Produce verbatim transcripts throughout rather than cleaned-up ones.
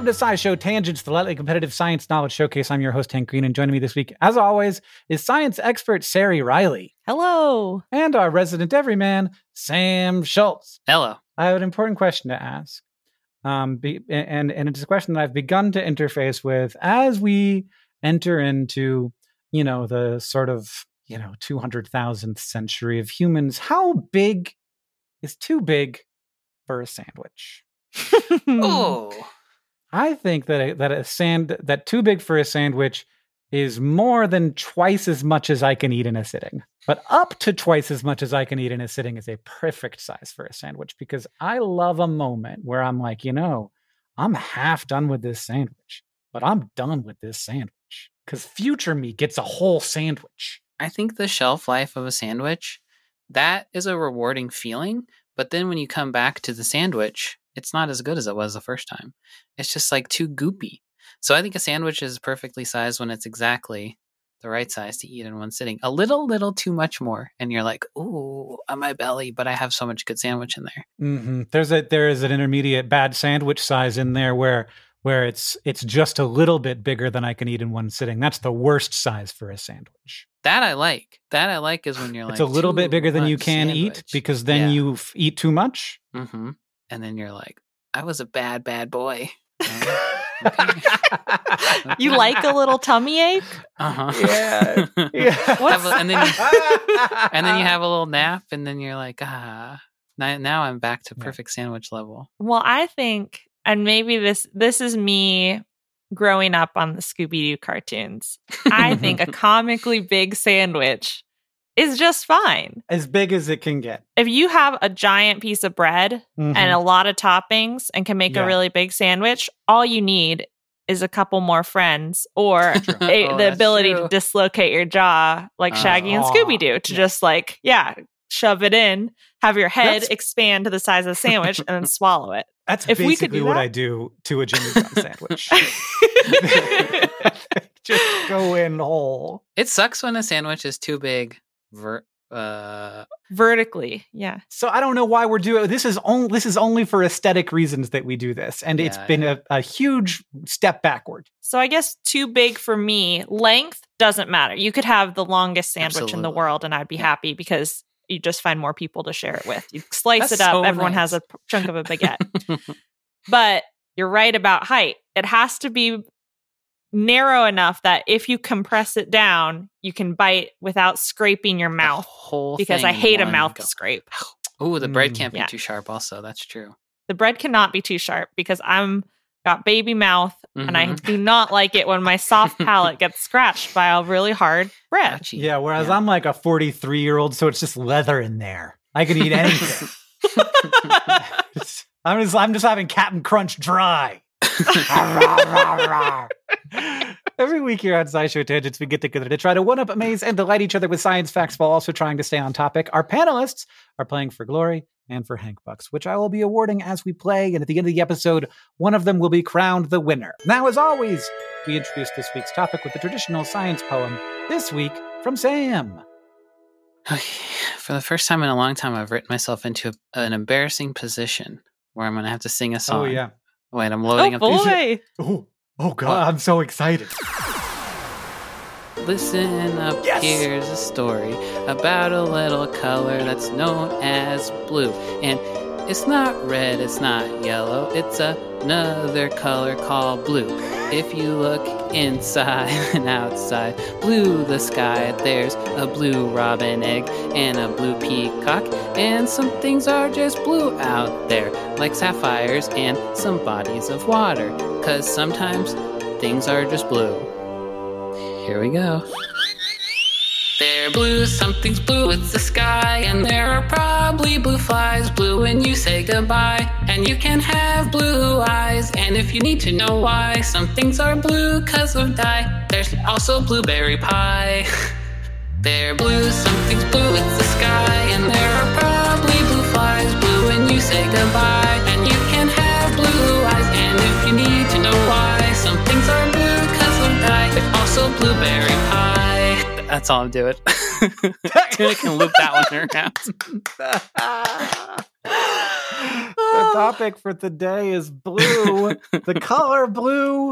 to SciShow Tangents, the lightly competitive science knowledge showcase. I'm your host, Hank Green, and joining me this week, as always, is science expert Sari Riley. Hello. And our resident everyman, Sam Schultz. Hello. I have an important question to ask. Um, be, and, and it's a question that I've begun to interface with as we enter into, you know, the sort of, you know, two hundred thousandth century of humans. How big is too big for a sandwich? Oh, I think that a, that a sand that too big for a sandwich is more than twice as much as I can eat in a sitting. But up to twice as much as I can eat in a sitting is a perfect size for a sandwich, because I love a moment where I'm like, you know, I'm half done with this sandwich, but I'm done with this sandwich because future me gets a whole sandwich. I think the shelf life of a sandwich, that is a rewarding feeling. But then when you come back to the sandwich, it's not as good as it was the first time. It's just like too goopy. So I think a sandwich is perfectly sized when it's exactly the right size to eat in one sitting. A little, little too much more. And you're like, ooh, on my belly, but I have so much good sandwich in there. Mm-hmm. There's a, there is an intermediate bad sandwich size in there where where it's it's just a little bit bigger than I can eat in one sitting. That's the worst size for a sandwich. That I like. That I like is when you're like, it's a little bit bigger than you can sandwich. eat, because then yeah. you f- eat too much. Mm-hmm. And then you're like, I was a bad, bad boy. You like a little tummy ache? Uh-huh. Yeah. yeah. Have a- and then you, and then you have a little nap, and then you're like, ah, now, now I'm back to perfect yeah. sandwich level. Well, I think, and maybe this this is me growing up on the Scooby-Doo cartoons. I think a comically big sandwich is just fine. As big as it can get. If you have a giant piece of bread mm-hmm. and a lot of toppings and can make yeah. a really big sandwich, all you need is a couple more friends or a, oh, the ability true. to dislocate your jaw like Shaggy uh, and Scooby-Doo to yeah. just like, yeah, shove it in, have your head That's... expand to the size of the sandwich and then swallow it. That's if basically we could do what that, I do to a Jimmy John sandwich. Just go in whole. It sucks when a sandwich is too big. Ver- uh... Vertically, yeah. So I don't know why we're doing this. Is only this is only for aesthetic reasons that we do this, and yeah, it's been yeah. a, a huge step backward. So I guess too big for me. Length doesn't matter. You could have the longest sandwich Absolutely. in the world, and I'd be yeah. happy because you just find more people to share it with. You slice That's it up. So everyone nice. has a chunk of a baguette. But you're right about height. It has to be narrow enough that if you compress it down, you can bite without scraping your mouth. The whole because thing I hate a one mouth go. scrape. Oh, the bread can't be yeah. too sharp also. That's true. The bread cannot be too sharp because I'm got baby mouth mm-hmm. and I do not like it when my soft palate gets scratched by a really hard bread. Gotcha. Yeah, whereas yeah. I'm like a forty-three year old, so it's just leather in there. I can eat anything. I'm just I'm just having Captain Crunch dry. Every week here on SciShow Tangents, we get together to try to one-up, amaze, and delight each other with science facts while also trying to stay on topic. Our panelists are playing for glory and for Hank Bucks, which I will be awarding as we play. And at the end of the episode, one of them will be crowned the winner. Now, as always, we introduce this week's topic with the traditional science poem, this week from Sam. Okay. For the first time in a long time, I've written myself into a, an embarrassing position where I'm going to have to sing a song. Oh, yeah. Wait, I'm loading oh, up boy. these. Oh, oh, God, I'm so excited. Listen up, yes! Here's a story about a little color that's known as blue. And it's not red, it's not yellow, it's another color called blue. If you look inside and outside, blue the sky, there's a blue robin egg and a blue peacock. And some things are just blue out there, like sapphires and some bodies of water. 'Cause sometimes things are just blue. Here we go. They're blue, something's blue, it's the sky. And there are probably blue flies, blue when you say goodbye. And you can have blue eyes, and if you need to know why, some things are blue 'cause of dye. There's also blueberry pie. They're blue, something's blue, it's the sky. And there are probably blue flies, blue when you say goodbye. And you can have blue eyes, and if you need to know why, some things are blue 'cause of dye. There's also blueberry pie. That's all I'm doing. I can loop that one around. That's topic for today is blue, the color blue,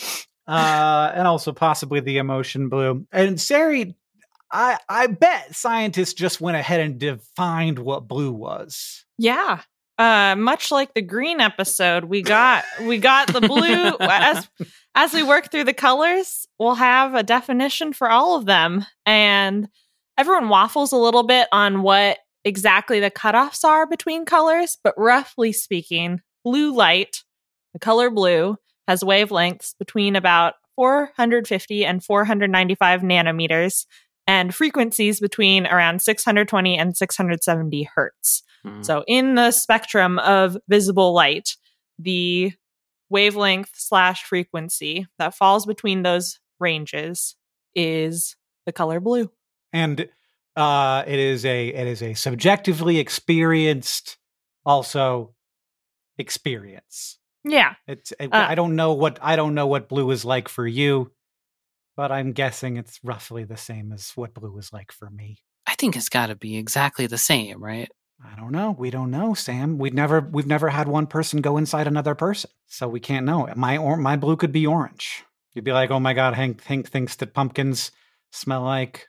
uh, and also possibly the emotion blue. And Sari, I, I bet scientists just went ahead and defined what blue was. Yeah. Uh, much like the green episode, we got we got the blue. as as we work through the colors, we'll have a definition for all of them. And everyone waffles a little bit on what exactly the cutoffs are between colors, but roughly speaking, blue light, the color blue, has wavelengths between about four hundred fifty and four hundred ninety-five nanometers, and frequencies between around six hundred twenty and six hundred seventy hertz. Mm. So in the spectrum of visible light, the wavelength slash frequency that falls between those ranges is the color blue. And uh, it is a it is a subjectively experienced, also experience. Yeah, it's. It, uh, I don't know what I don't know what blue is like for you, but I'm guessing it's roughly the same as what blue is like for me. I think it's got to be exactly the same, right? I don't know. We don't know, Sam. We've never we've never had one person go inside another person, so we can't know. My or my blue could be orange. You'd be like, "Oh my God, Hank, Hank thinks that pumpkins smell like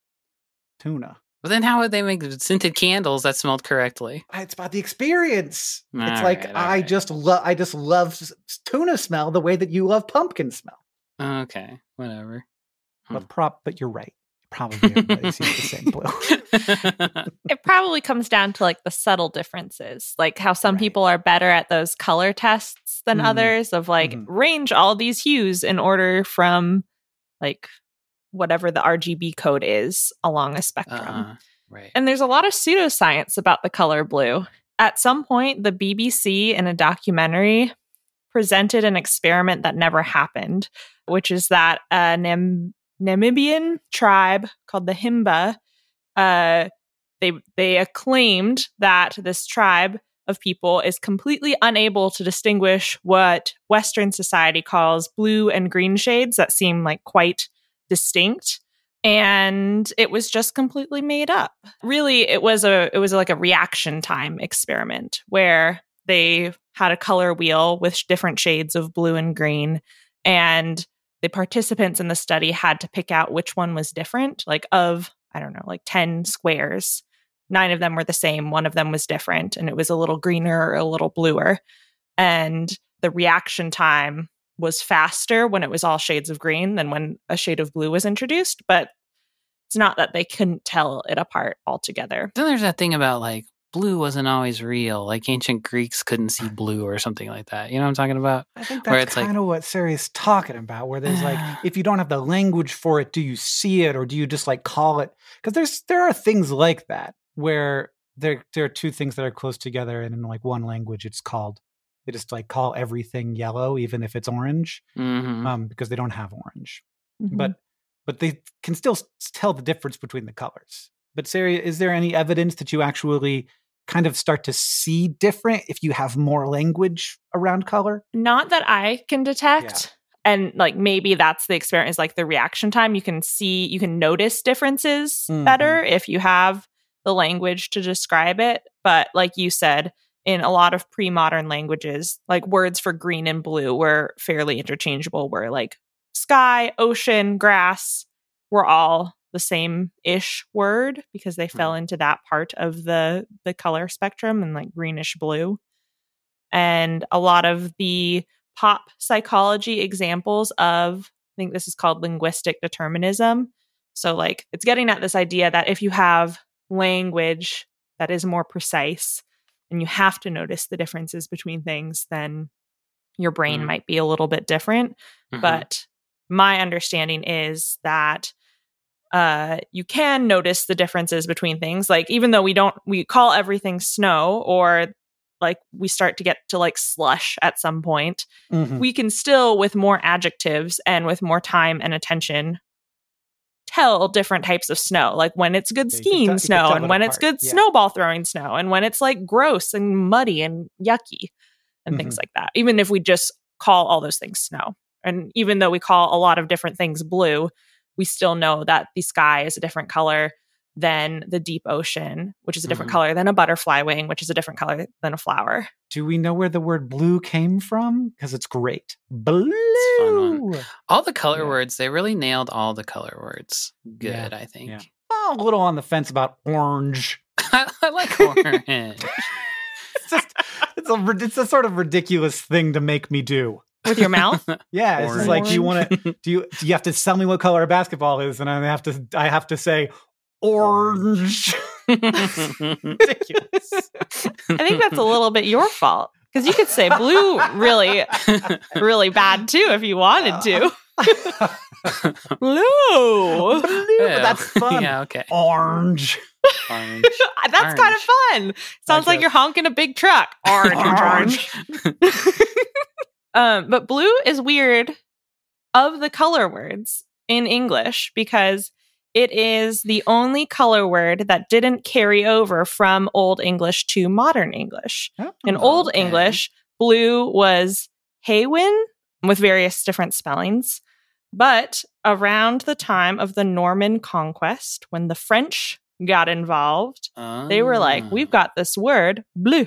tuna." Well, then how would they make scented candles that smelled correctly? It's about the experience. All it's right, like all I right. just love I just love tuna smell the way that you love pumpkin smell. Okay, whatever. But prop, but you're right. Probably everybody sees the same blue. It probably comes down to like the subtle differences, like how some Right. people are better at those color tests than Mhm. others of like Mhm. range all these hues in order from like whatever the R G B code is along a spectrum. Uh-huh. Right. And there's a lot of pseudoscience about the color blue. At some point, the B B C in a documentary presented an experiment that never happened, which is that a Nam- Namibian tribe called the Himba, uh, they they acclaimed that this tribe of people is completely unable to distinguish what Western society calls blue and green shades that seem like quite distinct. And it was just completely made up. Really, it was a it was like a reaction time experiment where they had a color wheel with different shades of blue and green, and the participants in the study had to pick out which one was different. Like of, I don't know, like ten squares, nine of them were the same, one of them was different, and it was a little greener or a little bluer. And the reaction time was faster when it was all shades of green than when a shade of blue was introduced, but it's not that they couldn't tell it apart altogether. Then there's that thing about like blue wasn't always real. Like ancient Greeks couldn't see blue or something like that. You know what I'm talking about? I think Where that's it's like- kind of what Sari's talking about, where there's like, if you don't have the language for it, do you see it or do you just like call it? Because there's there are things like that where there there are two things that are close together, and in like one language, it's called they just like call everything yellow, even if it's orange, Mhm. um, because they don't have orange. Mhm. But but they can still s- tell the difference between the colors. But Sari, is there any evidence that you actually kind of start to see different if you have more language around color? Not that I can detect. And like maybe that's the experience, like the reaction time. You can see, you can notice differences Mhm. better if you have the language to describe it. But like you said, in a lot of pre-modern languages, like words for green and blue were fairly interchangeable, where like sky, ocean, grass were all the same-ish word because they fell into that part of the the color spectrum, and like greenish blue. And a lot of the pop psychology examples of, I think this is called linguistic determinism. So like it's getting at this idea that if you have language that is more precise and you have to notice the differences between things, then your brain Mhm. might be a little bit different. Mhm. But my understanding is that uh, you can notice the differences between things. Like even though we don't, we call everything snow, or like we start to get to like slush at some point, Mhm. we can still, with more adjectives and with more time and attention, tell different types of snow. Like when it's good Yeah, you can skiing tell- you can snow, tell and it when it's apart. good Yeah. snowball throwing snow, and when it's like gross and muddy and yucky and things Mhm. like that. Even if we just call all those things snow. And even though we call a lot of different things blue, we still know that the sky is a different color. than the deep ocean, which is a different Mhm. color than a butterfly wing, which is a different color than a flower. Do we know where the word blue came from? Because it's great. Blue. a fun one. All the color Yeah. words, they really nailed all the color words. Good, Yeah, I think. yeah. Oh, a little on the fence about orange. I like orange. It's just it's a rid- it's a sort of ridiculous thing to make me do. With your mouth? Yeah, it's just like, do you want Orange. to do you do you have to tell me what color a basketball is, and I have to I have to say orange. Ridiculous. I think that's a little bit your fault. Because you could say blue really, really bad too if you wanted to. Blue. Blue, but that's fun. Yeah, okay. Orange. Orange. That's Orange. kind of fun. Sounds like guess. you're honking a big truck. Orange, Orange. orange. um, but blue is weird of the color words in English because it is the only color word that didn't carry over from Old English to Modern English. Oh, In Old okay. English, blue was Haywin with various different spellings. But around the time of the Norman conquest, when the French got involved, they were like, Ah. we've got this word, bleu.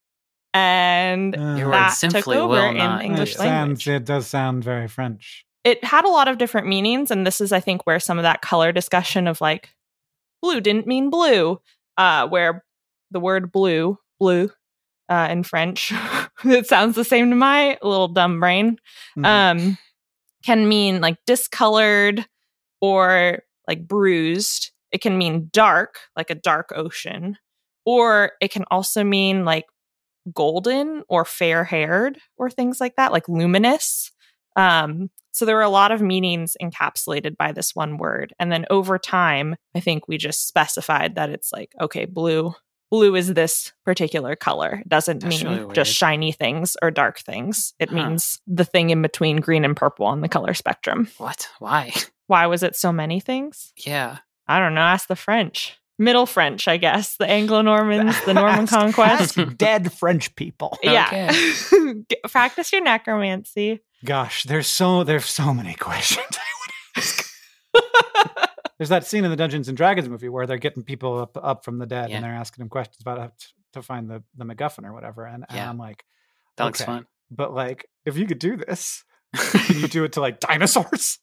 And Uh, Your word that took simply over will in not English it language. sounds, it does sound very French. It had a lot of different meanings. And this is, I think, where some of that color discussion of like, blue didn't mean blue, uh, where the word blue, blue, uh, in French, it sounds the same to my little dumb brain, Mhm. um, can mean like discolored or like bruised. It can mean dark, like a dark ocean, or it can also mean like golden or fair haired or things like that, like luminous. Um, so there were a lot of meanings encapsulated by this one word. And then over time, I think we just specified that it's like, okay, blue. Blue is this particular color. It doesn't That's mean really just weird. shiny things or dark things. It Huh. means the thing in between green and purple on the color spectrum. What? Why? Why was it so many things? Yeah. I don't know. Ask the French. Middle French, I guess. The Anglo-Normans, the Norman Ask- Conquest. ask dead French people. Yeah. Get- Practice your necromancy. Gosh, there's so there's so many questions I want to ask. There's that scene in the Dungeons and Dragons movie where they're getting people up up from the dead Yeah. and they're asking them questions about how t- to find the, the MacGuffin or whatever. And, and Yeah. I'm like, That looks okay, fun. but like, if you could do this, can you do it to like dinosaurs?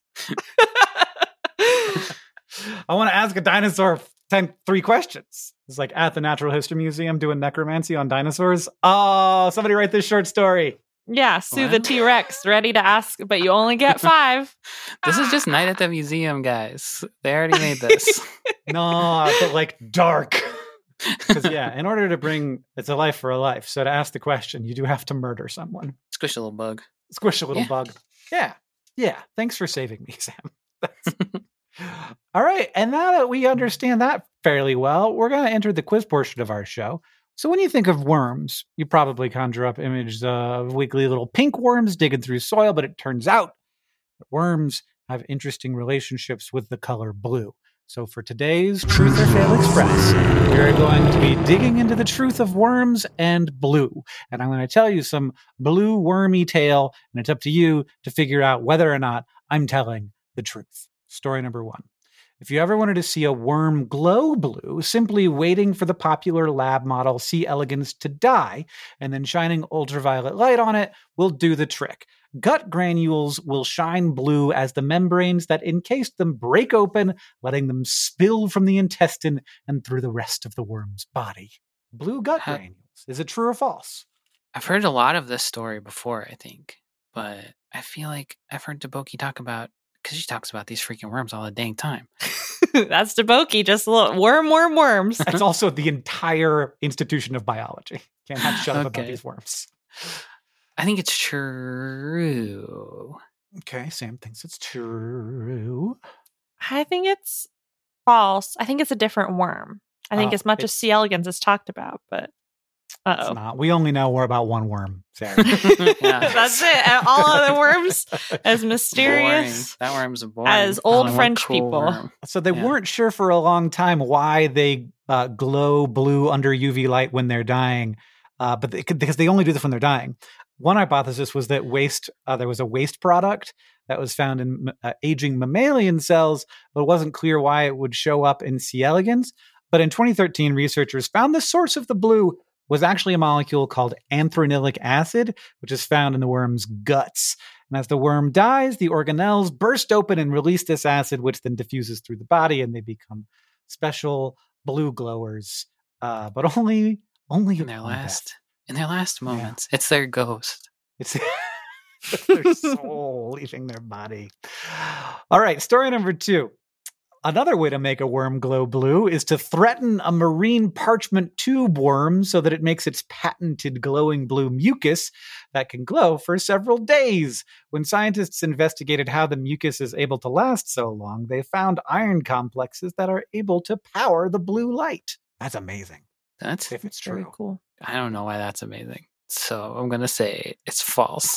I want to ask a dinosaur ten, three questions. It's like at the Natural History Museum doing necromancy on dinosaurs. Oh, somebody write this short story. Yeah, Sue the What? T-Rex, ready to ask, but you only get five. This is just Night at the Museum, guys. They already made this. No, but like dark. Because yeah, in order to bring it's a life for a life. So to ask the question, you do have to murder someone. Squish a little bug. Squish a little Yeah. bug. Yeah. Yeah. Thanks for saving me, Sam. That's... All right. And now that we understand that fairly well, we're going to enter the quiz portion of our show. So when you think of worms, you probably conjure up images of wiggly little pink worms digging through soil, but it turns out that worms have interesting relationships with the color blue. So for today's Truth or Fail Express, we're going to be digging into the truth of worms and blue. And I'm going to tell you some blue wormy tale, and it's up to you to figure out whether or not I'm telling the truth. Story number one. If you ever wanted to see a worm glow blue, simply waiting for the popular lab model C. elegans to die and then shining ultraviolet light on it will do the trick. Gut granules will shine blue as the membranes that encase them break open, letting them spill from the intestine and through the rest of the worm's body. Blue gut Ha- granules. Is it true or false? I've heard a lot of this story before, I think, but I feel like I've heard Deboki talk about, because she talks about these freaking worms all the dang time. That's Deboki, just a little worm, worm, worms. It's also the entire institution of biology. Can't have shut up about Okay. these worms. I think it's true. Okay, Sam thinks it's true. I think it's false. I think it's a different worm. I think Oh, as much as it's- C. elegans is talked about, but It's uh-oh. not. We only know more about one worm, Sarah. Yeah. That's it. And all other worms as Boring. mysterious. That worm's boring. As Only old one French cool people. worm. So they Yeah. weren't sure for a long time why they uh, glow blue under U V light when they're dying, uh, but they, because they only do this when they're dying. one hypothesis was that waste, uh, there was a waste product that was found in uh, aging mammalian cells, but it wasn't clear why it would show up in C. elegans. But in twenty thirteen, researchers found the source of the blue was actually a molecule called anthranilic acid, which is found in the worm's guts. And as the worm dies, the organelles burst open and release this acid, which then diffuses through the body, and they become special blue glowers. Uh, but only, only in their last, death. in their last moments, yeah. It's their ghost. It's, it's their soul leaving their body. All right, story number two. Another way to make a worm glow blue is to threaten a marine parchment tube worm so that it makes its patented glowing blue mucus that can glow for several days. When scientists investigated how the mucus is able to last so long, they found iron complexes that are able to power the blue light. That's amazing. That's if it's very true. Cool. I don't know why that's amazing. So I'm going to say it's false.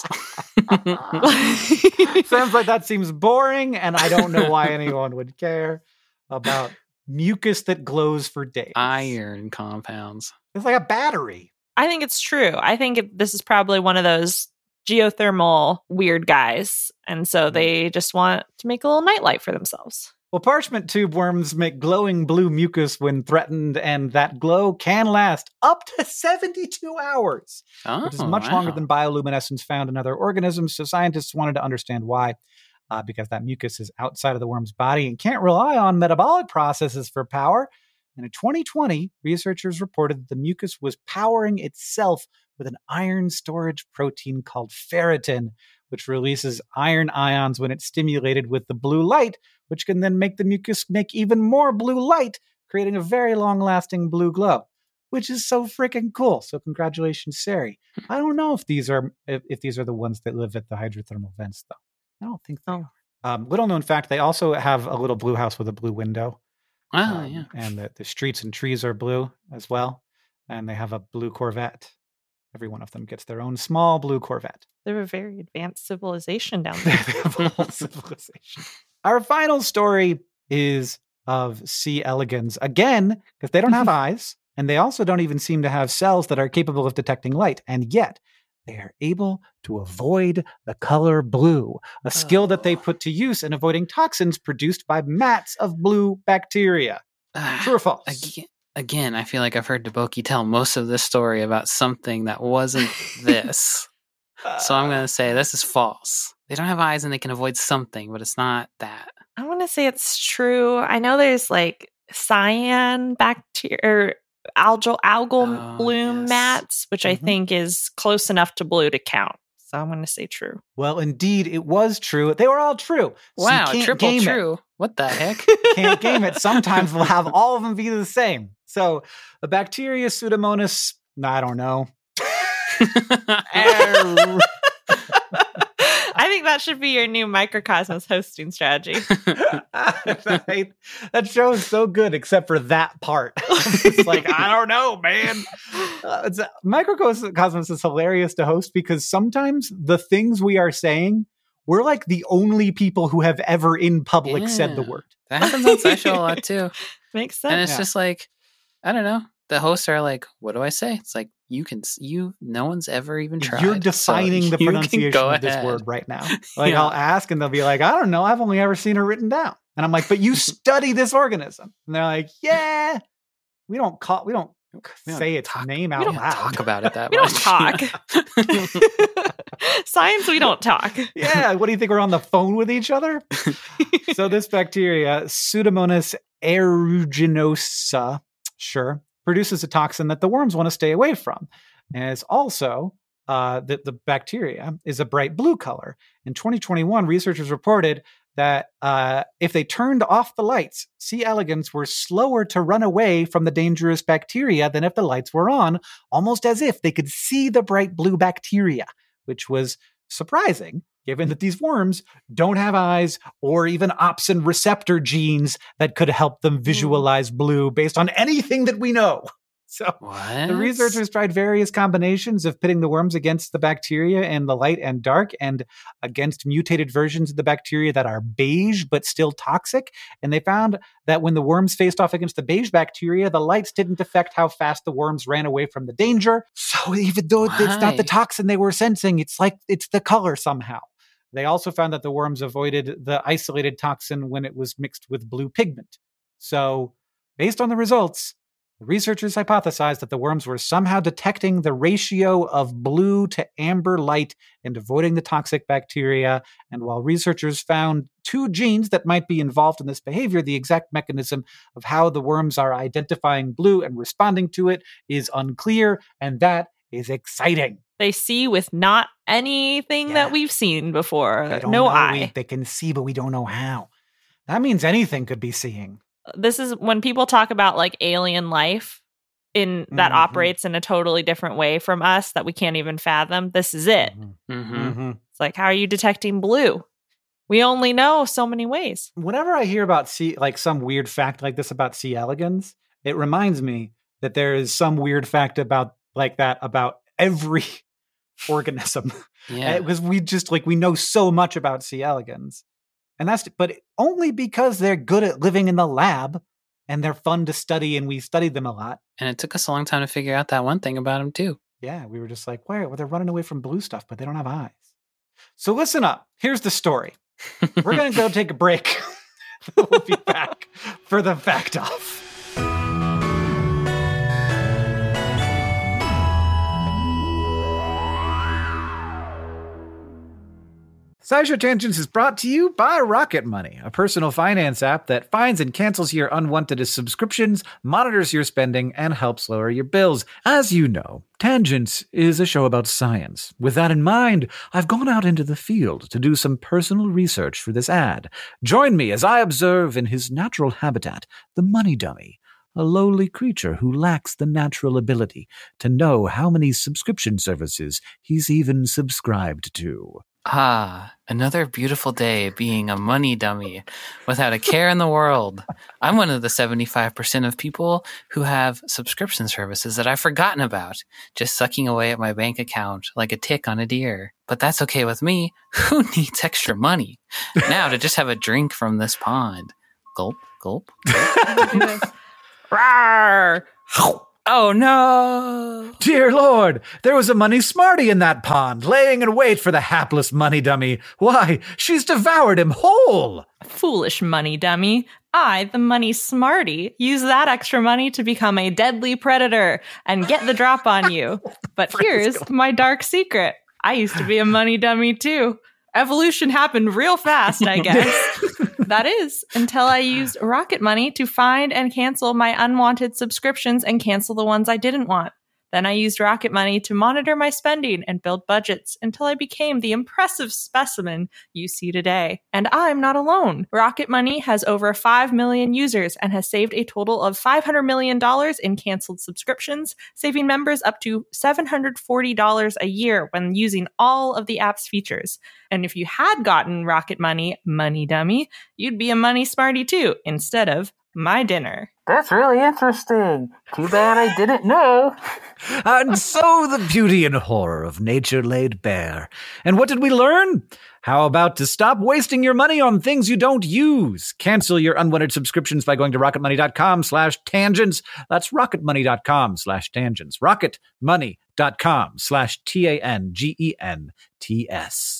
Sounds like that seems boring, and I don't know why anyone would care about mucus that glows for days. Iron compounds. It's like a battery. I think it's true. I think it, this is probably one of those geothermal weird guys, and so they just want to make a little nightlight for themselves. Well, parchment tube worms make glowing blue mucus when threatened, and that glow can last up to seventy-two hours, oh, which is much wow. longer than bioluminescence found in other organisms. So scientists wanted to understand why, uh, because that mucus is outside of the worm's body and can't rely on metabolic processes for power. And in twenty twenty, researchers reported that the mucus was powering itself with an iron storage protein called ferritin, which releases iron ions when it's stimulated with the blue light, which can then make the mucus make even more blue light, creating a very long-lasting blue glow, which is so freaking cool. So congratulations, Sari. I don't know if these are if, if these are the ones that live at the hydrothermal vents, though. I don't think they are. Um, little known fact, they also have a little blue house with a blue window. Oh, um, yeah. And the, the streets and trees are blue as well. And they have a blue Corvette. Every one of them gets their own small blue Corvette. They're a very advanced civilization down there. They have a whole civilization. Our final story is of C. elegans. Again, because they don't have eyes, and they also don't even seem to have cells that are capable of detecting light. And yet, they are able to avoid the color blue, a skill oh. that they put to use in avoiding toxins produced by mats of blue bacteria. Uh, True or false? Again, again, I feel like I've heard Deboki tell most of this story about something that wasn't this. So I'm going to say this is false. They don't have eyes and they can avoid something, but it's not that. I want to say it's true. I know there's like cyan bacteria or algal algal Oh, bloom yes. mats, which Mhm. I think is close enough to blue to count. So I'm going to say true. Well, indeed, it was true. They were all true. So you Wow, can't triple game true. It. What the heck? Can't game it. Sometimes we'll have all of them be the same. So the bacteria Pseudomonas, I don't know. I think that should be your new Microcosmos hosting strategy. Right? That show is so good, except for that part. It's like, I don't know, man. Uh, it's, uh, Microcosmos is hilarious to host because sometimes the things we are saying, we're like the only people who have ever in public Yeah. said the word. That happens on SciShow a lot too. Makes sense. And it's Yeah. just like, I don't know. The hosts are like, what do I say? It's like, you can, you, no one's ever even tried. You're defining so the you can pronunciation go of this ahead. word right now. Like Yeah. I'll ask and they'll be like, I don't know. I've only ever seen it written down. And I'm like, but you study this organism. And they're like, yeah, we don't call, we don't We don't say its talk- name We out don't loud. talk about it that We much. don't talk. Science, we don't talk. Yeah. What do you think? We're on the phone with each other? So this bacteria, Pseudomonas aeruginosa, sure, produces a toxin that the worms want to stay away from. And it's also uh, that the bacteria is a bright blue color. In twenty twenty-one, researchers reported that uh, if they turned off the lights, C. elegans were slower to run away from the dangerous bacteria than if the lights were on, almost as if they could see the bright blue bacteria, which was surprising, given that these worms don't have eyes or even opsin receptor genes that could help them visualize blue based on anything that we know. So What? the researchers tried various combinations of pitting the worms against the bacteria in the light and dark and against mutated versions of the bacteria that are beige but still toxic. And they found that when the worms faced off against the beige bacteria, the lights didn't affect how fast the worms ran away from the danger. So even though Why? it's not the toxin they were sensing, it's like it's the color somehow. They also found that the worms avoided the isolated toxin when it was mixed with blue pigment. So based on the results, the researchers hypothesized that the worms were somehow detecting the ratio of blue to amber light and avoiding the toxic bacteria. And while researchers found two genes that might be involved in this behavior, the exact mechanism of how the worms are identifying blue and responding to it is unclear. And that is exciting. They see with not anything Yeah. that we've seen before. They don't No know. eye. We- they can see, but we don't know how. That means anything could be seeing. This is when people talk about like alien life in that Mhm. operates in a totally different way from us that we can't even fathom. This is it. Mhm. Mm-hmm. Mhm. It's like, how are you detecting blue? We only know so many ways. Whenever I hear about C, like some weird fact like this about C. elegans, it reminds me that there is some weird fact about like that about every organism. Yeah. Because we just like we know so much about C. elegans, and that's but only because they're good at living in the lab and they're fun to study, and we studied them a lot. And it took us a long time to figure out that one thing about him, too. Yeah, we were just like, where? Well, they're running away from blue stuff, but they don't have eyes. So listen up. Here's the story. We're gonna go take a break. We'll be back for the fact off. SciShow Tangents is brought to you by Rocket Money, a personal finance app that finds and cancels your unwanted subscriptions, monitors your spending, and helps lower your bills. As you know, Tangents is a show about science. With that in mind, I've gone out into the field to do some personal research for this ad. Join me as I observe in his natural habitat, the money dummy, a lowly creature who lacks the natural ability to know how many subscription services he's even subscribed to. Ah, another beautiful day being a money dummy without a care in the world. I'm one of the seventy-five percent of people who have subscription services that I've forgotten about, just sucking away at my bank account like a tick on a deer. But that's okay with me. Who needs extra money? Now to just have a drink from this pond. Gulp, gulp. Rawr! Oh no! Dear Lord, there was a money smarty in that pond, laying in wait for the hapless money dummy. Why, she's devoured him whole! Foolish money dummy. I, the money smarty, use that extra money to become a deadly predator and get the drop on you. But here's my dark secret. I used to be a money dummy too. Evolution happened real fast, I guess. That is, until I used Rocket Money to find and cancel my unwanted subscriptions and cancel the ones I didn't want. Then I used Rocket Money to monitor my spending and build budgets until I became the impressive specimen you see today. And I'm not alone. Rocket Money has over five million users and has saved a total of five hundred million dollars in canceled subscriptions, saving members up to seven hundred forty dollars a year when using all of the app's features. And if you had gotten Rocket Money, money dummy, you'd be a money smarty too, instead of my dinner. That's really interesting. Too bad I didn't know. And so the beauty and horror of nature laid bare. And what did we learn? How about to stop wasting your money on things you don't use? Cancel your unwanted subscriptions by going to rocketmoney.com slash tangents. That's rocketmoney.com slash tangents. rocketmoney.com slash T A N G E N T S.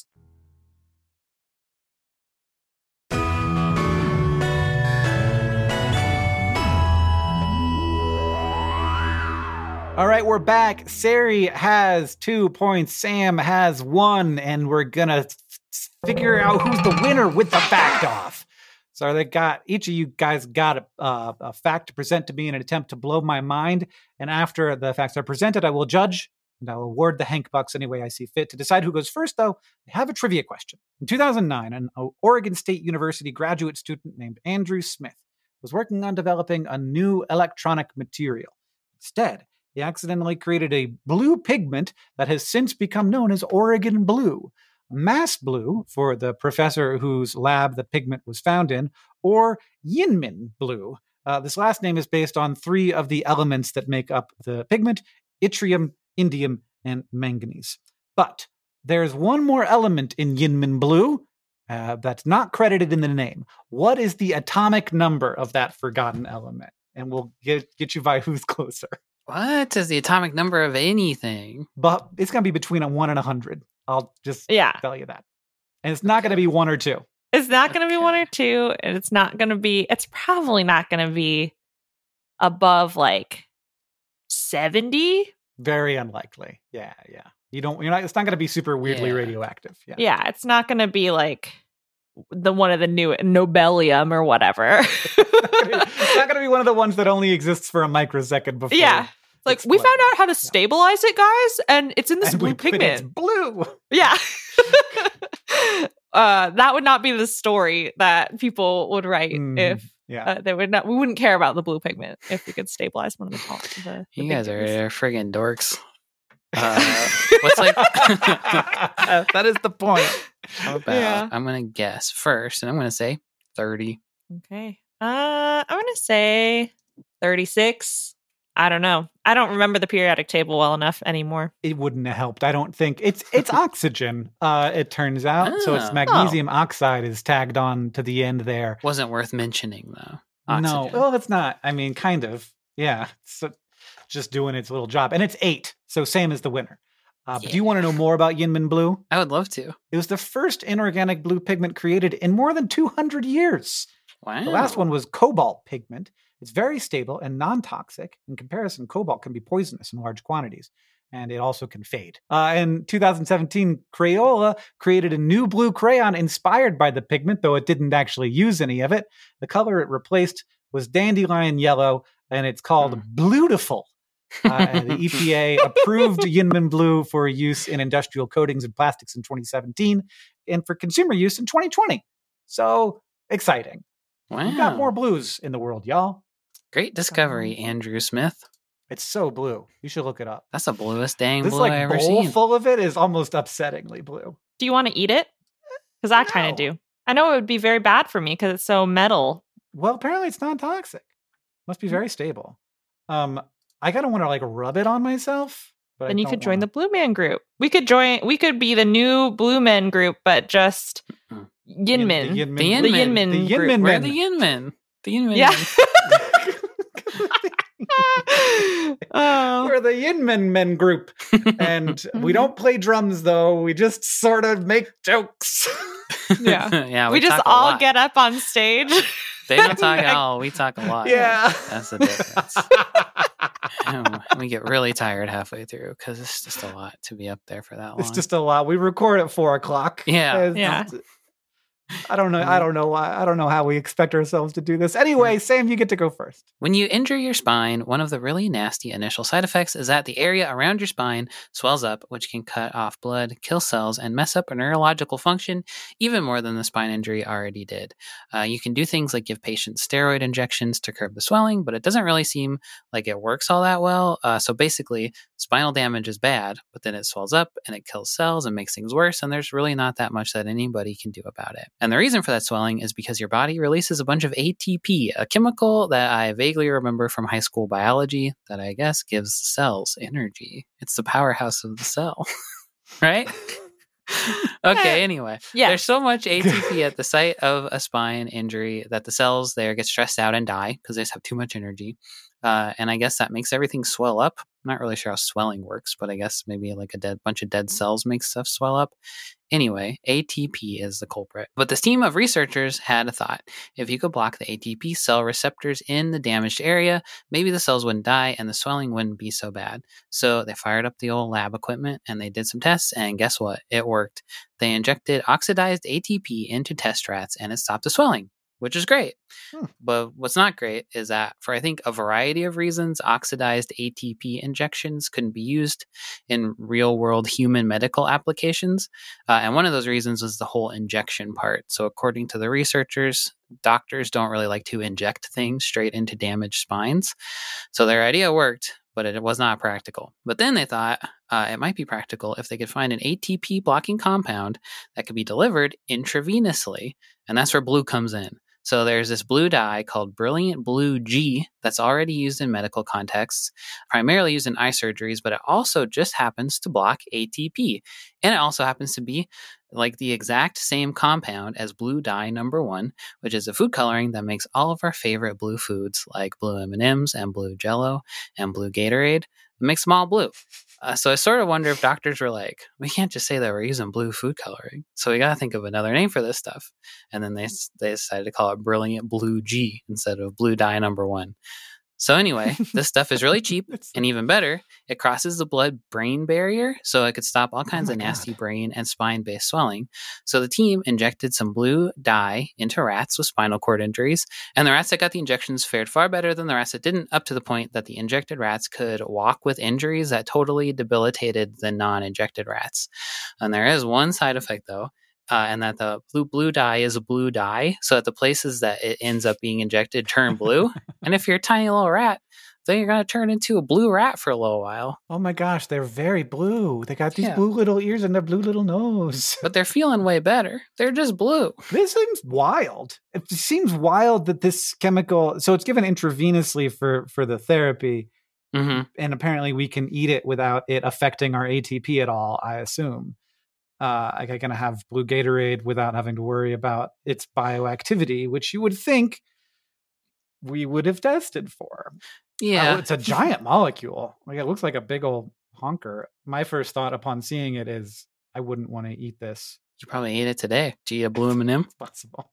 All right, we're back. Sari has two points. Sam has one, and we're gonna figure out who's the winner with the fact off. So they got each of you guys got a, uh, a fact to present to me in an attempt to blow my mind. And after the facts are presented, I will judge and I will award the Hank Bucks any way I see fit. To decide who goes first, though, I have a trivia question. In two thousand nine, an Oregon State University graduate student named Andrew Smith was working on developing a new electronic material. Instead, he accidentally created a blue pigment that has since become known as Oregon blue, mass blue for the professor whose lab the pigment was found in, or Yinmin blue, Uh, this last name is based on three of the elements that make up the pigment: yttrium, indium, and manganese. But there's one more element in Yinmin blue uh, that's not credited in the name. What is the atomic number of that forgotten element? And we'll get, get you by who's closer. What is the atomic number of anything? But it's going to be between a one and a hundred. I'll just Yeah. tell you that. And it's not going to be one or two. It's not going to Okay. be one or two, and it's not going to be, it's probably not going to be above like seventy. Very unlikely. Yeah, yeah. You don't, you're not, it's not going to be super weirdly Yeah. radioactive. Yeah. Yeah, it's not going to be like the one of the new Nobelium or whatever. It's not going to be one of the ones that only exists for a microsecond before. Yeah. Like, we explode. found out how to stabilize it, guys, and it's in this And blue we put it- pigment. It's blue. Yeah. uh, that would not be the story that people would write Mm, if yeah. uh, they would not. We wouldn't care about the blue pigment if we could stabilize one of the top. The, the You big guys are, things. are friggin' dorks. Uh, what's like? That is the point. How about Yeah. I'm gonna guess first, and I'm gonna say thirty. Okay. Uh, I'm gonna say thirty-six. I don't know. I don't remember the periodic table well enough anymore. It wouldn't have helped. I don't think it's it's oxygen. Uh, it turns out. So it's Oh. magnesium oxide is tagged on to the end there. Wasn't worth mentioning though. No, Oxygen. well, it's not. I mean, kind of. Yeah, it's uh, just doing its little job, and it's eight, so same as the winner. Uh, but do you want to know more about Yinmin blue? I would love to. It was the first inorganic blue pigment created in more than two hundred years. Wow. The last one was cobalt pigment. It's very stable and non-toxic. In comparison, cobalt can be poisonous in large quantities, and it also can fade. Uh, in two thousand seventeen, Crayola created a new blue crayon inspired by the pigment, though it didn't actually use any of it. The color it replaced was dandelion yellow, and it's called Bluetiful. Uh, the E P A approved Yinmin blue for use in industrial coatings and plastics in twenty seventeen and for consumer use in twenty twenty. So exciting. Wow. We've got more blues in the world, y'all. Great discovery, Andrew Smith. It's so blue. You should look it up. That's the bluest dang This blue like I ever bowl seen. full of it is almost upsettingly blue. Do you want to eat it? Because I kind No. of do. I know it would be very bad for me because it's so metal. Well, apparently it's not toxic. Must be very stable. Um, I kind of want to like rub it on myself. But Then I you don't could join wanna. the Blue Man group. We could join. We could be the new Blue Men group, but just Mm. Yin Men. The Yin The Yin The Men. Yin Men The Yin group. Men We're men. the Yin Men. The Yin Men. Yeah. oh. We're the Yin Men Men group. And we don't play drums, though. We just sort of make jokes. Yeah. yeah. We, just talk a all lot. get up on stage. They don't talk at all. We talk a lot. Yeah. That's the difference. Um, we get really tired halfway through because it's just a lot to be up there for that long. It's just a lot. We record at four o'clock. Yeah. It's- Yeah. I don't know. I don't know why. I don't know how we expect ourselves to do this. Anyway, Sam, you get to go first. When you injure your spine, one of the really nasty initial side effects is that the area around your spine swells up, which can cut off blood, kill cells, and mess up a neurological function even more than the spine injury already did. Uh, you can do things like give patients steroid injections to curb the swelling, but it doesn't really seem like it works all that well. Uh, so basically, spinal damage is bad, but then it swells up and it kills cells and makes things worse, and there's really not that much that anybody can do about it. And the reason for that swelling is because your body releases a bunch of A T P, a chemical that I vaguely remember from high school biology that I guess gives cells energy. It's the powerhouse of the cell, right? Okay, anyway. Yeah. There's so much A T P at the site of a spine injury that the cells there get stressed out and die because they just have too much energy. Uh, and I guess that makes everything swell up. I'm not really sure how swelling works, but I guess maybe like a dead bunch of dead cells makes stuff swell up. Anyway, A T P is the culprit. But this team of researchers had a thought. If you could block the A T P cell receptors in the damaged area, maybe the cells wouldn't die and the swelling wouldn't be so bad. So they fired up the old lab equipment and they did some tests, and guess what? It worked. They injected oxidized A T P into test rats and it stopped the swelling, which is great. Hmm. But what's not great is that for, I think, a variety of reasons, oxidized A T P injections couldn't be used in real world human medical applications. Uh, and one of those reasons was the whole injection part. So according to the researchers, doctors don't really like to inject things straight into damaged spines. So their idea worked, but it was not practical. But then they thought uh, it might be practical if they could find an A T P blocking compound that could be delivered intravenously. And that's where blue comes in. So there's this blue dye called Brilliant Blue G that's already used in medical contexts, primarily used in eye surgeries, but it also just happens to block A T P. And it also happens to be like the exact same compound as blue dye number one, which is a food coloring that makes all of our favorite blue foods like blue M and M's and blue Jell-O and blue Gatorade. It makes them all blue. Uh, so I sort of wonder if doctors were like, we can't just say that we're using blue food coloring. So we got to think of another name for this stuff. And then they they decided to call it Brilliant Blue G instead of blue dye number one. So anyway, this stuff is really cheap, and even better, it crosses the blood-brain barrier, so it could stop all kinds oh of nasty God. brain and spine-based swelling. So the team injected some blue dye into rats with spinal cord injuries, and the rats that got the injections fared far better than the rats that didn't, up to the point that the injected rats could walk with injuries that totally debilitated the non-injected rats. And there is one side effect, though. Uh, and that the blue blue dye is a blue dye, so that the places that it ends up being injected turn blue. And if you're a tiny little rat, then you're going to turn into a blue rat for a little while. Oh my gosh, they're very blue. They got these Yeah. blue little ears and a blue little nose. But they're feeling way better. They're just blue. This seems wild. It seems wild that this chemical, so it's given intravenously for, for the therapy, Mm-hmm. and apparently we can eat it without it affecting our A T P at all, I assume. Uh, like I can have blue Gatorade without having to worry about its bioactivity, which you would think we would have tested for. Yeah. Uh, it's a giant molecule. Like it looks like a big old honker. My first thought upon seeing it is I wouldn't want to eat this. You probably ate it today. Do you eat a blue M and M? It's possible.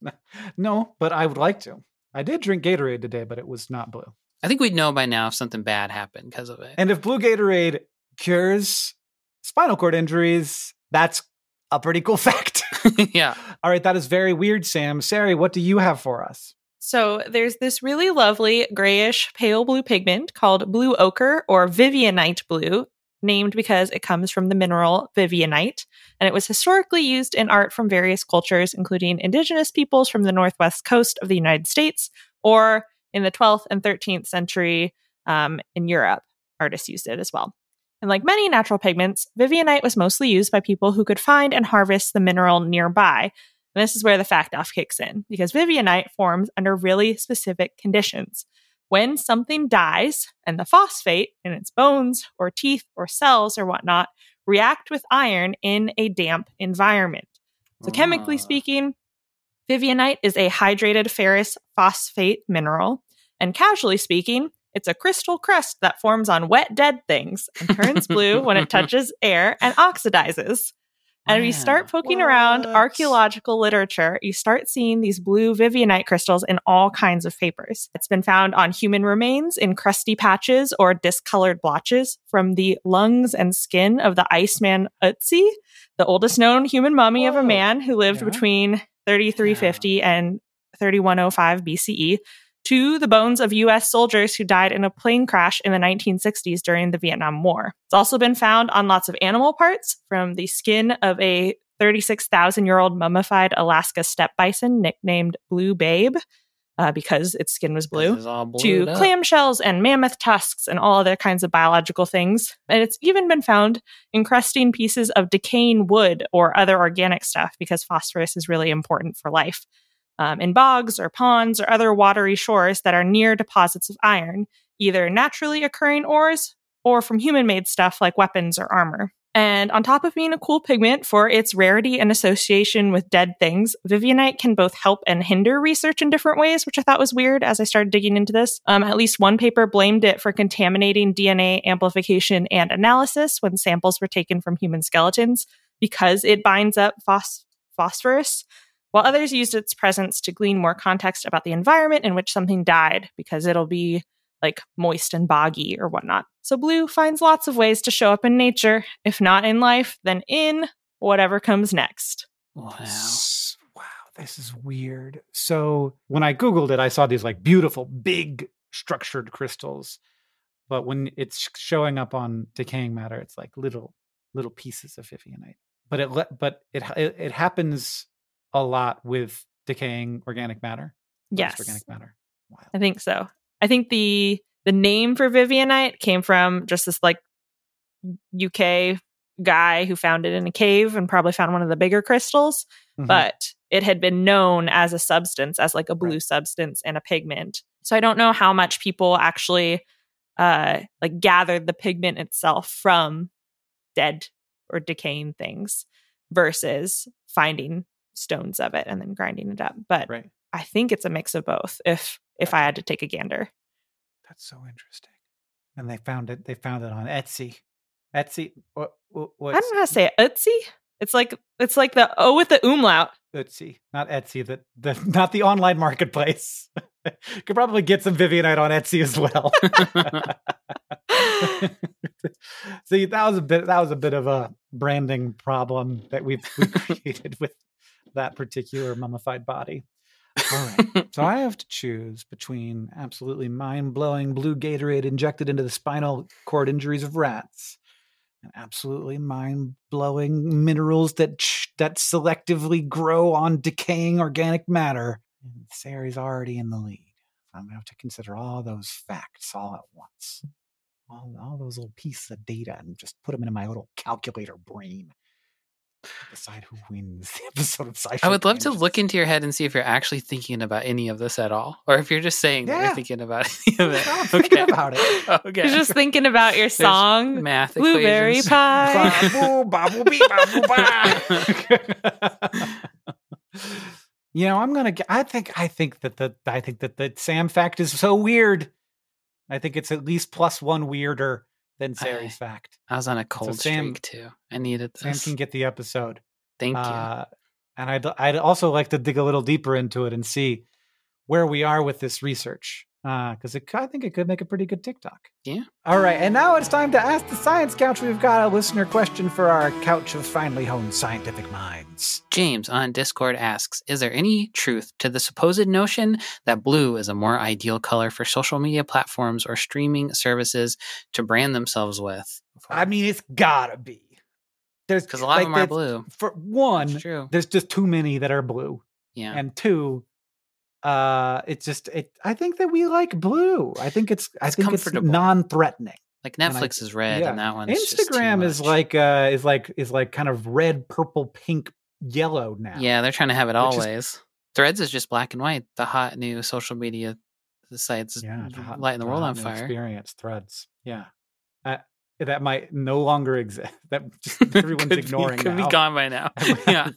No, but I would like to. I did drink Gatorade today, but it was not blue. I think we'd know by now if something bad happened because of it. And if blue Gatorade cures spinal cord injuries, that's a pretty cool fact. Yeah. All right, that is very weird, Sam. Sari, what do you have for us? So there's this really lovely grayish pale blue pigment called blue ochre or Vivianite blue, named because it comes from the mineral Vivianite. And it was historically used in art from various cultures, including indigenous peoples from the northwest coast of the United States, or in the twelfth and thirteenth century um, in Europe. Artists used it as well. And like many natural pigments, Vivianite was mostly used by people who could find and harvest the mineral nearby. And this is where the fact off kicks in, because Vivianite forms under really specific conditions. When something dies and the phosphate in its bones or teeth or cells or whatnot react with iron in a damp environment. So chemically Ah. speaking, Vivianite is a hydrated ferrous phosphate mineral. And casually speaking, it's a crystal crust that forms on wet, dead things and turns blue when it touches air and oxidizes. And if you start Wow. poking around What? archaeological literature, you start seeing these blue Vivianite crystals in all kinds of papers. It's been found on human remains in crusty patches or discolored blotches from the lungs and skin of the Iceman Ötzi, the oldest known human mummy of a Whoa. man who lived Yeah. between thirty-three fifty and thirty-one oh five B C E, to the bones of U S soldiers who died in a plane crash in the nineteen sixties during the Vietnam War. It's also been found on lots of animal parts, from the skin of a thirty-six thousand year old mummified Alaska steppe bison nicknamed Blue Babe, uh, because its skin was blue, This is all to blued up. clamshells and mammoth tusks and all other kinds of biological things. And it's even been found encrusting pieces of decaying wood or other organic stuff, because phosphorus is really important for life. Um, in bogs or ponds or other watery shores that are near deposits of iron, either naturally occurring ores or from human-made stuff like weapons or armor. And on top of being a cool pigment for its rarity and association with dead things, Vivianite can both help and hinder research in different ways, which I thought was weird as I started digging into this. Um, at least one paper blamed it for contaminating D N A amplification and analysis when samples were taken from human skeletons because it binds up phos- phosphorus, while others used its presence to glean more context about the environment in which something died, because it'll be like moist and boggy or whatnot. So blue finds lots of ways to show up in nature. If not in life, then in whatever comes next. Wow. S- Wow, this is weird. So when I Googled it, I saw these like beautiful, big structured crystals. But when it's showing up on decaying matter, it's like little, little pieces of Vivianite. But it, le- but it, it, it happens a lot with decaying organic matter. Yes, Organic matter. Wow. I think so. I think the the name for Vivianite came from just this like U K guy who found it in a cave and probably found one of the bigger crystals. Mhm. But it had been known as a substance, as like a blue right. substance and a pigment. So I don't know how much people actually uh, like gathered the pigment itself from dead or decaying things versus finding stones of it and then grinding it up. But right. I think it's a mix of both. If if I had to take a gander, that's so interesting. And they found it. They found it on Etsy. Etsy. What? what I don't know how to say it. Etsy. It's like it's like the O with the umlaut. Etsy, not Etsy. The the not the online marketplace. Could probably get some Vivianite on Etsy as well. See, that was a bit. That was a bit of a branding problem that we've we created with that particular mummified body. All right. So I have to choose between absolutely mind-blowing blue Gatorade injected into the spinal cord injuries of rats and absolutely mind-blowing minerals that sh- that selectively grow on decaying organic matter. And Sari's already in the lead. I'm going to have to consider all those facts all at once. All, all those little pieces of data and just put them into my little calculator brain. Decide who wins the episode of SciShow. I would love Tangents. to look into your head and see if you're actually thinking about any of this at all, or if you're just saying yeah. that you're thinking about any of it. I'm thinking okay. about it. Okay. You're just thinking about your song, There's math Blueberry equations. Pie. Babu, babu, bee, babu, ba. You know, I'm gonna. I think. I think that the. I think that the Sam fact is so weird. I think it's at least plus one weirder than Sari's fact. I was on a cold so Sam, streak too. I needed this. Sam can get the episode. Thank you. Uh, and I'd I'd also like to dig a little deeper into it and see where we are with this research. Because uh, I think it could make a pretty good TikTok. Yeah. All right, and now it's time to ask the Science Couch. We've got a listener question for our couch of finely honed scientific minds. James on Discord asks, is there any truth to the supposed notion that blue is a more ideal color for social media platforms or streaming services to brand themselves with? I mean, it's gotta be. There's Because a lot like, of them are blue. For one, It's true. there's just too many that are blue. Yeah. And two, uh, it's just it. I think that we like blue. I think it's. I It's think it's comfortable. non-threatening. Like And I- Netflix is red, yeah. and that one's just too Instagram is much. like uh is like is like kind of red, purple, pink, yellow now. Yeah, they're trying to have it Which is- always. Threads is just black and white. The hot new social media sites yeah, the hot- lighting the world hot on new fire. Experience Threads. Yeah, uh, that might no longer exist. That just everyone's could ignoring be, could now. be gone by now. yeah.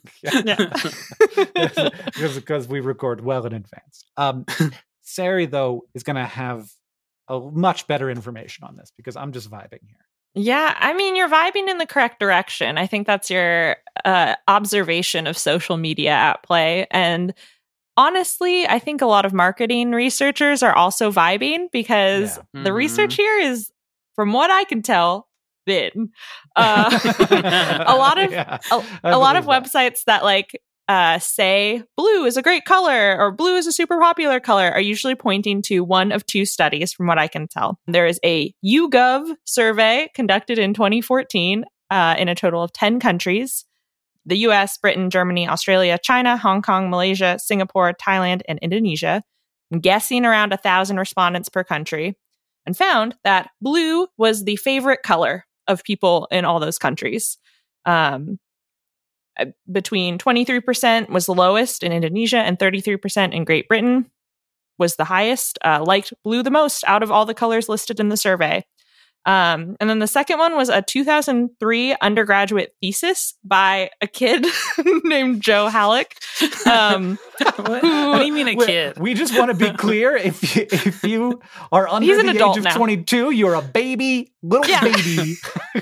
because because we record well in advance. Um, Sari though is going to have a much better information on this because I'm just vibing here. Yeah, I mean, you're vibing in the correct direction. I think that's your uh, observation of social media at play. And honestly, I think a lot of marketing researchers are also vibing because Yeah. the Mhm. research here is, from what I can tell, thin. Uh, a lot of Yeah, a, I a lot of believe that. websites that like uh, say blue is a great color or blue is a super popular color are usually pointing to one of two studies from what I can tell. There is a YouGov survey conducted in twenty fourteen uh, in a total of ten countries: the U S, Britain, Germany, Australia, China, Hong Kong, Malaysia, Singapore, Thailand, and Indonesia, guessing around a thousand respondents per country, and found that blue was the favorite color of people in all those countries. Um, between twenty-three percent was the lowest in Indonesia and thirty-three percent in Great Britain was the highest, uh, liked blue the most out of all the colors listed in the survey. Um, and then the second one was a two thousand three undergraduate thesis by a kid named Joe Halleck. Um, what, what do you mean a We- kid? We just want to be clear. If you, if you are under He's an the adult age of now. twenty-two, you're a baby, little Yeah. baby.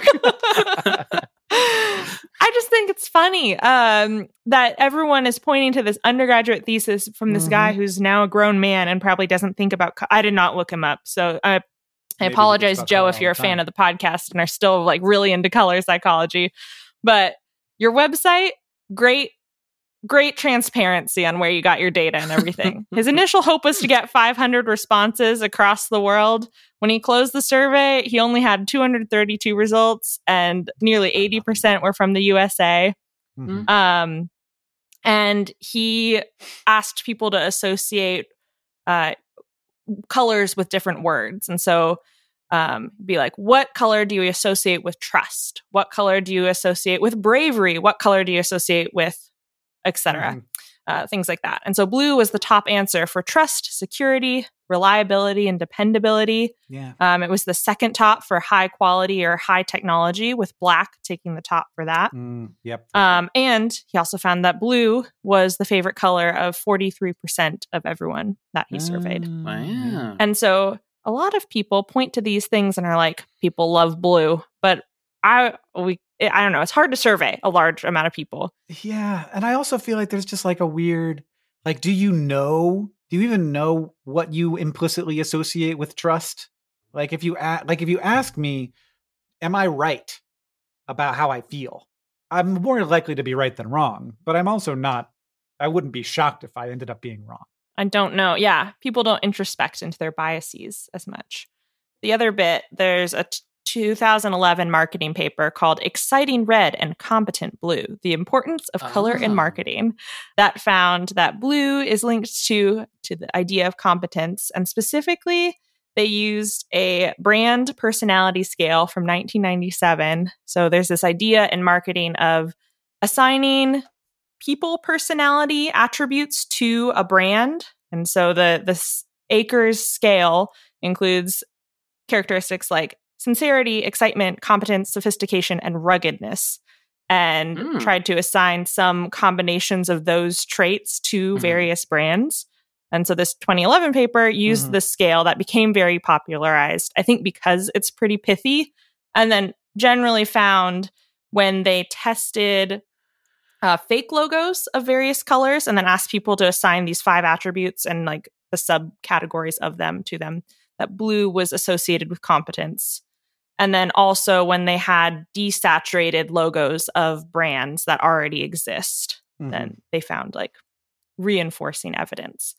I just think it's funny um, that everyone is pointing to this undergraduate thesis from this Mhm. guy who's now a grown man and probably doesn't think about. Co- I did not look him up, so I, I Maybe he apologize, thinks about Joe, color if all you're a the fan time. of the podcast and are still like really into color psychology. But your website, great. Great transparency on where you got your data and everything. His initial hope was to get five hundred responses across the world. When he closed the survey, he only had two hundred thirty-two results, and nearly eighty percent were from the U S A. Mhm. Um, and he asked people to associate uh, colors with different words. And so um, be like, what color do you associate with trust? What color do you associate with bravery? What color do you associate with et cetera. Mhm. uh, things like that. And so blue was the top answer for trust, security, reliability, and dependability. Yeah. Um, it was the second top for high quality or high technology, with black taking the top for that. Mm, yep. Um, and he also found that blue was the favorite color of forty-three percent of everyone that he surveyed. Mm, Wow. And so a lot of people point to these things and are like, people love blue. But I, we, I don't know. It's hard to survey a large amount of people. Yeah. And I also feel like there's just like a weird, like, do you know, do you even know what you implicitly associate with trust? Like if you, a- like if you ask me, am I right about how I feel? I'm more likely to be right than wrong, but I'm also not, I wouldn't be shocked if I ended up being wrong. I don't know. Yeah. People don't introspect into their biases as much. The other bit, there's a t- two thousand eleven marketing paper called Exciting Red and Competent Blue, The Importance of Color in Oh. Marketing, that found that blue is linked to, to the idea of competence. And specifically, they used a brand personality scale from nineteen ninety-seven. So there's this idea in marketing of assigning people personality attributes to a brand. And so the, the Akers scale includes characteristics like sincerity, excitement, competence, sophistication, and ruggedness, and Mm. tried to assign some combinations of those traits to Mhm. various brands. And so this twenty eleven paper used Mhm. this scale that became very popularized, I think because it's pretty pithy, and then generally found when they tested uh, fake logos of various colors and then asked people to assign these five attributes and like the subcategories of them to them, that blue was associated with competence. And then also when they had desaturated logos of brands that already exist, Mhm. then they found like reinforcing evidence.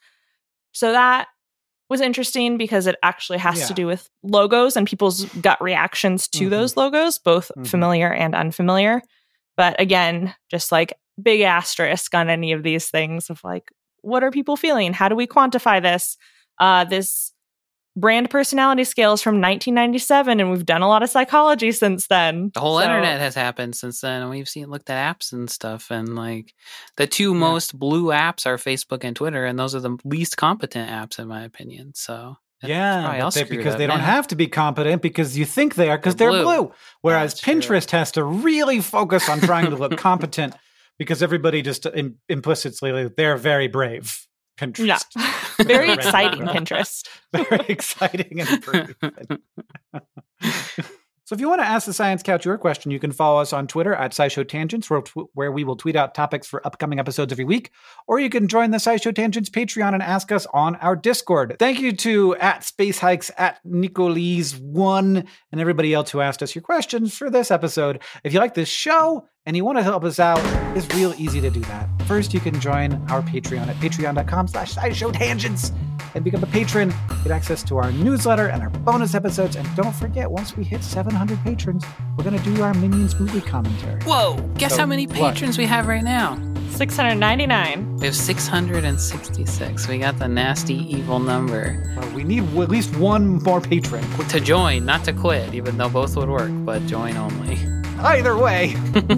So that was interesting because it actually has Yeah. to do with logos and people's gut reactions to Mhm. those logos, both Mhm. familiar and unfamiliar. But again, just like big asterisk on any of these things of like, what are people feeling? How do we quantify this? Uh, this brand personality scale is from nineteen ninety-seven, and we've done a lot of psychology since then. The whole So- internet has happened since then, and we've seen looked at apps and stuff, and like the two most blue apps are Facebook and Twitter, and those are the least competent apps in my opinion. So that's Yeah, probably all but they- screwed because up they don't now. have to be competent because you think they are because they're, They're blue. blue. Whereas That's true. Pinterest has to really focus on trying to look competent because everybody just im- implicitly, like, they're very brave. Pinterest. Yeah. Very Red exciting, button. Pinterest. Very exciting and brave. So if you want to ask the Science Couch your question, you can follow us on Twitter at SciShow Tangents, where, where we will tweet out topics for upcoming episodes every week. Or you can join the SciShow Tangents Patreon and ask us on our Discord. Thank you to at Space Hikes, at Nicolese one, and everybody else who asked us your questions for this episode. If you like this show and you want to help us out, it's real easy to do that. First, you can join our Patreon at patreon.com slash SciShow Tangents and become a patron, get access to our newsletter and our bonus episodes. And don't forget, once we hit seven hundred patrons, we're going to do our Minions movie commentary. Whoa! Guess So, how many what? patrons we have right now? six hundred ninety-nine. We have six hundred sixty-six. We got the nasty evil number Well, we need at least one more patron. to join, not to quit, even though both would work, but join only. Either way.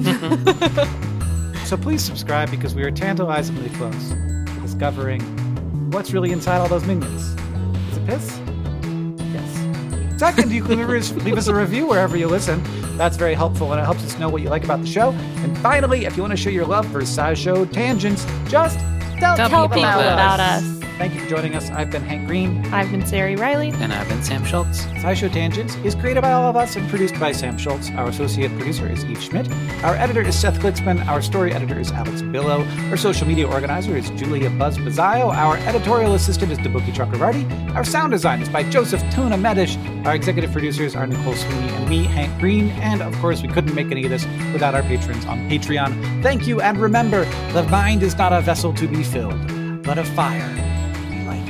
So please subscribe because we are tantalizingly close to discovering what's really inside all those minions. Is it piss? Yes. Second, you can leave us a review wherever you listen. That's very helpful, and it helps us know what you like about the show. And finally, if you want to show your love for SciShow Tangents, just tell, Tell people people about, about us. us. Thank you for joining us. I've been Hank Green. I've been Sari Riley. And I've been Sam Schultz. SciShow Tangents is created by all of us and produced by Sam Schultz. Our associate producer is Eve Schmidt. Our editor is Seth Glitzman. Our story editor is Alex Billow. Our social media organizer is Julia Buzz Bazzaio. Our editorial assistant is Debuki Chakravarti. Our sound design is by Joseph Tuna Medish. Our executive producers are Nicole Sweeney and me, Hank Green. And of course, we couldn't make any of this without our patrons on Patreon. Thank you, and remember, the mind is not a vessel to be filled, but a fire to be lighted.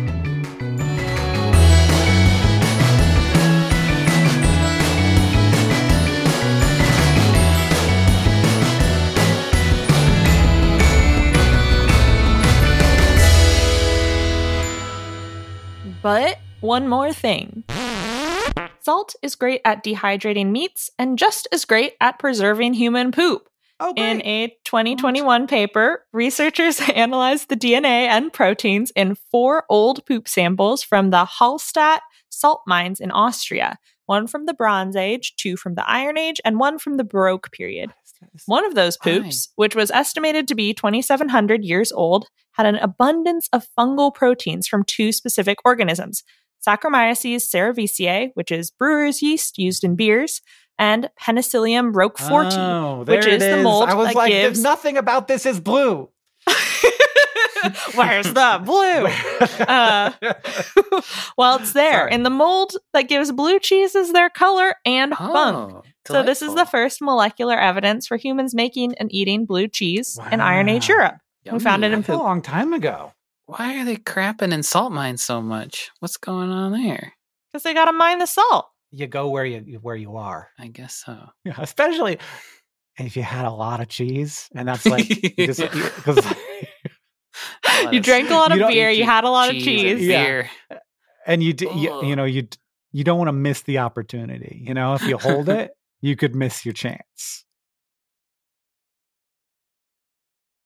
But one more thing. Salt is great at dehydrating meats and just as great at preserving human poop. Oh, great. In a twenty twenty-one paper, researchers analyzed the D N A and proteins in four old poop samples from the Hallstatt salt mines in Austria. One from the Bronze Age, two from the Iron Age, and one from the Baroque period. One of those poops, which was estimated to be twenty-seven hundred years old, had an abundance of fungal proteins from two specific organisms, Saccharomyces cerevisiae, which is brewer's yeast used in beers, and Penicillium roqueforti, Oh, which there is it the mold I was that like, gives... there's nothing about this is blue. Where's the blue? Uh, well, it's there Sorry. in the mold that gives blue cheeses their color and funk. Oh, So this is the delightful. first molecular evidence for humans making and eating blue cheese in Iron Age Wow. Europe. We found it in That's a poop. long time ago. Why are they crapping in salt mines so much? What's going on there? Because they got to mine the salt. You go where you where you are. I guess so. Yeah, especially if you had a lot of cheese, and that's like because You drank a lot You of don't- beer. You had a lot of and cheese. Yeah. beer. and you, d- you you know you d- you don't want to miss the opportunity. You know, if you hold it, you could miss your chance.